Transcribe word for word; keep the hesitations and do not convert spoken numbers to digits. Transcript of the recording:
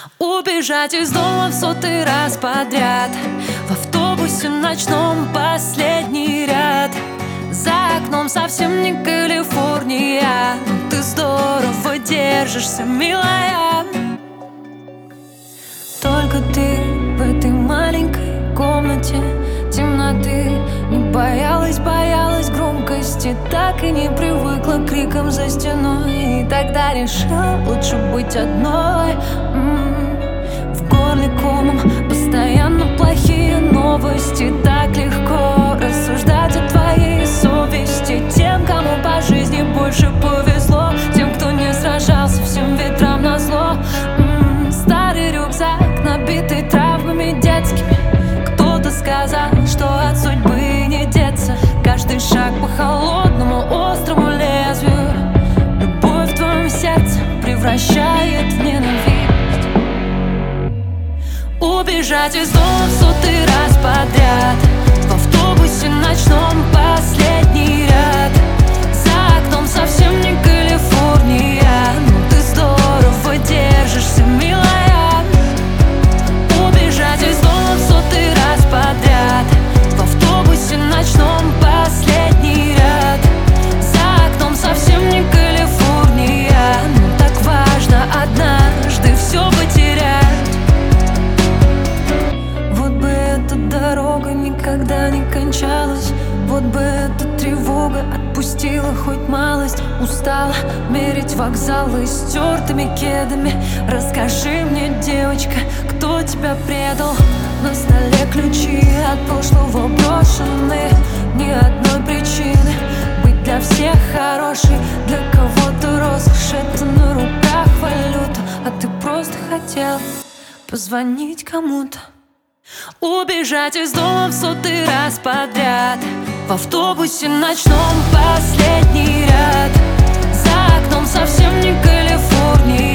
Убежать из дома в сотый раз подряд, в автобусе ночном последний ряд. За окном совсем не Калифорния, но ты здорово держишься, милая. Только ты в этой маленькой комнате темноты не боялась, боялась громкости, так и не привыкла к крикам за стеной. И тогда решила лучше быть одной. М-м-м. В горле комом постоянно плохие новости. Так легко рассуждать о твоей совести. Тем, кому по жизни больше повезло, тем, кто не сражался всем ветрам назло. М-м. Старый рюкзак, набитый травмами детскими. Кто-то сказал, что от судьбы не деться. Каждый шаг по холодному острому лезвию. Любовь в твоем сердце превращает в ненависть. Убежать из дома в сотый раз подряд, в автобусе ночном последний ряд. За окном совсем не Калифорния, но ты здорово держишься, милая. Убежать из дома в сотый раз подряд, в автобусе ночном последний ряд. За окном совсем не Калифорния, но так важно однажды все потерять. Вот бы эта дорога никогда не кончалась, вот бы эта тревога отпустила хоть малость. Устала мерить вокзалы стертыми кедами. Расскажи мне, девочка, кто тебя предал? На столе ключи от прошлого брошены. Ни одной причины быть для всех хорошей, для кого-то роскошь это на руках валюта, а ты просто хотел позвонить кому-то. Убежать из дома в сотый раз подряд, в автобусе ночном последний ряд. За окном совсем не Калифорния,